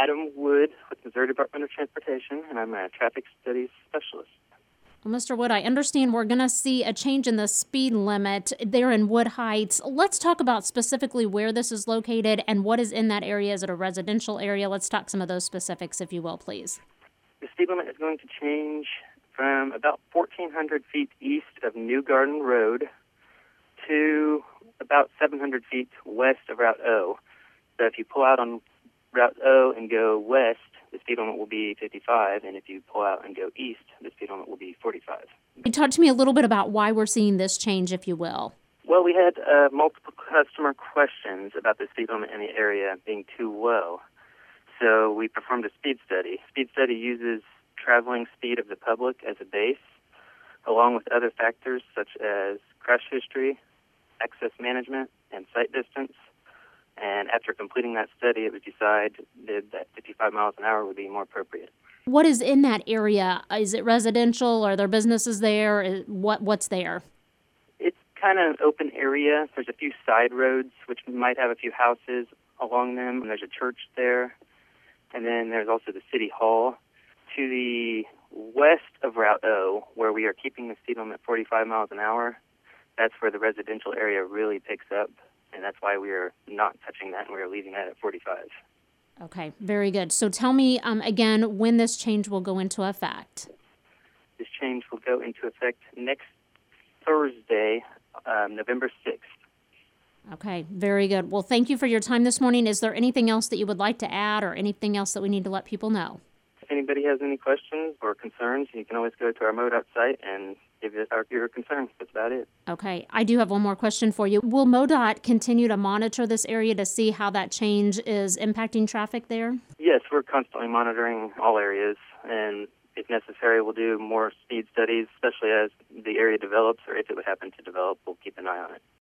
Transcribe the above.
Adam Wood with Missouri Department of Transportation, and I'm a traffic studies specialist. Well, Mr. Wood, I understand we're going to see a change in the speed limit there in Wood Heights. Let's talk about specifically where this is located and what is in that area. Is it a residential area? Let's talk some of those specifics, if you will, please. The speed limit is going to change from about 1,400 feet east of New Garden Road to about 700 feet west of Route O. So if you pull out on Route O and go west, the speed limit will be 55, and if you pull out and go east, the speed limit will be 45. Talk to me a little bit about why we're seeing this change, if you will. Well, we had multiple customer questions about the speed limit in the area being too low. So we performed a speed study. Speed study uses traveling speed of the public as a base, along with other factors such as crash history, access management, and sight distance. And after completing that study, it was decided that 55 miles an hour would be more appropriate. What is in that area? Is it residential? Are there businesses there? What's there? It's kind of an open area. There's a few side roads, which might have a few houses along them, and there's a church there. And then there's also the city hall. To the west of Route O, where we are keeping the speed limit 45 miles an hour, that's where the residential area really picks up. And that's why we are not touching that, and we are leaving that at 45. Okay, very good. So tell me again when this change will go into effect. This change will go into effect next Thursday, November 6th. Okay, very good. Well, thank you for your time this morning. Is there anything else that you would like to add or anything else that we need to let people know? If anybody has any questions or concerns, you can always go to our MoDOT site and give us your concerns. That's about it. Okay, I do have one more question for you. Will MoDOT continue to monitor this area to see how that change is impacting traffic there? Yes, we're constantly monitoring all areas, and if necessary, we'll do more speed studies, especially as the area develops, or if it would happen to develop, we'll keep an eye on it.